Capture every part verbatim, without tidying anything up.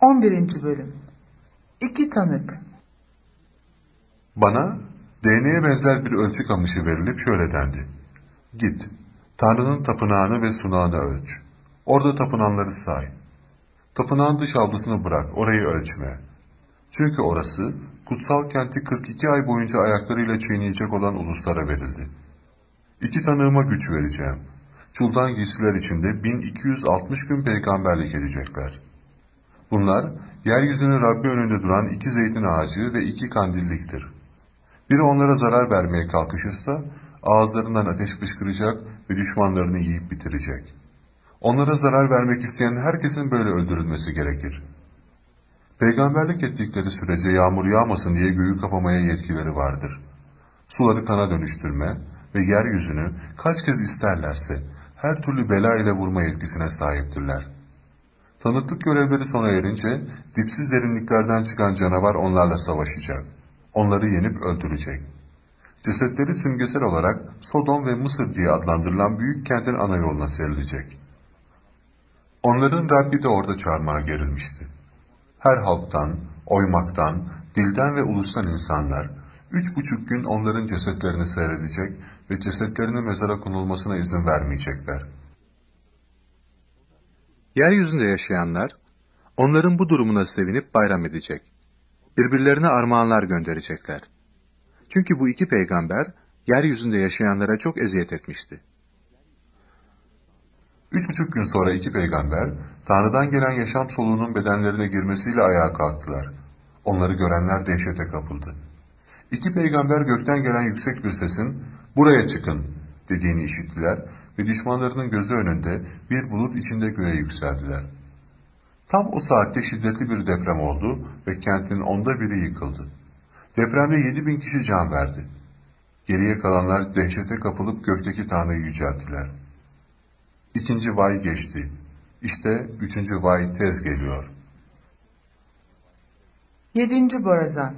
on birinci Bölüm. İki Tanık. Bana D N A'ya benzer bir ölçü kamışı verilip şöyle dendi. Git, Tanrı'nın tapınağını ve sunağını ölç. Orada tapınanları say. Tapınağın dış avlusunu bırak, orayı ölçme. Çünkü orası, kutsal kenti kırk iki ay boyunca ayaklarıyla çiğneyecek olan uluslara verildi. İki tanığıma güç vereceğim. Çuldan giysiler içinde bin iki yüz altmış gün peygamberlik edecekler. Bunlar, yeryüzünün Rabbi önünde duran iki zeytin ağacı ve iki kandilliktir. Biri onlara zarar vermeye kalkışırsa, ağızlarından ateş fışkıracak ve düşmanlarını yiyip bitirecek. Onlara zarar vermek isteyen herkesin böyle öldürülmesi gerekir. Peygamberlik ettikleri sürece yağmur yağmasın diye göğü kapamaya yetkileri vardır. Suları kana dönüştürme ve yeryüzünü kaç kez isterlerse her türlü bela ile vurma yetkisine sahiptirler. Tanıklık görevleri sona erince dipsiz derinliklerden çıkan canavar onlarla savaşacak. Onları yenip öldürecek. Cesetleri simgesel olarak Sodom ve Mısır diye adlandırılan büyük kentin ana yoluna serilecek. Onların Rabbi de orada çarmıha gerilmişti. Her halktan, oymaktan, dilden ve ulustan insanlar, üç buçuk gün onların cesetlerini seyredecek ve cesetlerinin mezara konulmasına izin vermeyecekler. Yeryüzünde yaşayanlar, onların bu durumuna sevinip bayram edecek. Birbirlerine armağanlar gönderecekler. Çünkü bu iki peygamber, yeryüzünde yaşayanlara çok eziyet etmişti. Üç buçuk gün sonra iki peygamber, Tanrı'dan gelen yaşam soluğunun bedenlerine girmesiyle ayağa kalktılar. Onları görenler dehşete kapıldı. İki peygamber gökten gelen yüksek bir sesin, "Buraya çıkın!" dediğini işittiler ve düşmanlarının gözü önünde bir bulut içinde göğe yükseldiler. Tam o saatte şiddetli bir deprem oldu ve kentin onda biri yıkıldı. Depremde yedi bin kişi can verdi. Geriye kalanlar dehşete kapılıp gökteki Tanrı'yı yücelttiler. İkinci vay geçti. İşte üçüncü vay tez geliyor. Yedinci Borazan.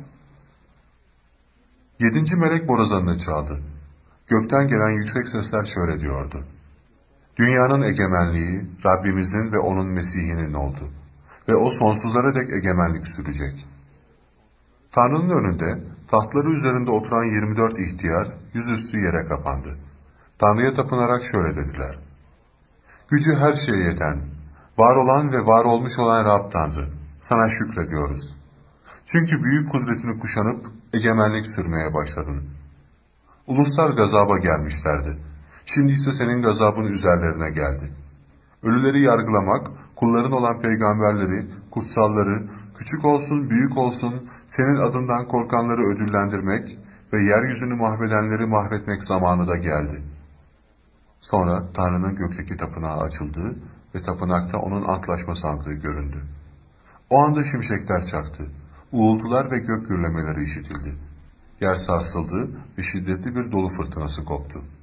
Yedinci melek borazanını çaldı. Gökten gelen yüksek sesler şöyle diyordu. Dünyanın egemenliği Rabbimizin ve onun Mesih'inin oldu. Ve o sonsuzlara dek egemenlik sürecek. Tanrı'nın önünde tahtları üzerinde oturan yirmi dört ihtiyar yüzüstü yere kapandı. Tanrı'ya tapınarak şöyle dediler. Gücü her şeye yeten, var olan ve var olmuş olan Rab Tanrı, sana şükrediyoruz. Çünkü büyük kudretini kuşanıp egemenlik sürmeye başladın. Uluslar gazaba gelmişlerdi. Şimdi ise senin gazabın üzerlerine geldi. Ölüleri yargılamak, kulların olan peygamberleri, kutsalları, küçük olsun büyük olsun senin adından korkanları ödüllendirmek ve yeryüzünü mahvedenleri mahvetmek zamanı da geldi. Sonra Tanrı'nın gökteki tapınağı açıldı ve tapınakta onun antlaşma sandığı göründü. O anda şimşekler çaktı, uğultular ve gök gürlemeleri işitildi. Yer sarsıldı ve şiddetli bir dolu fırtınası koptu.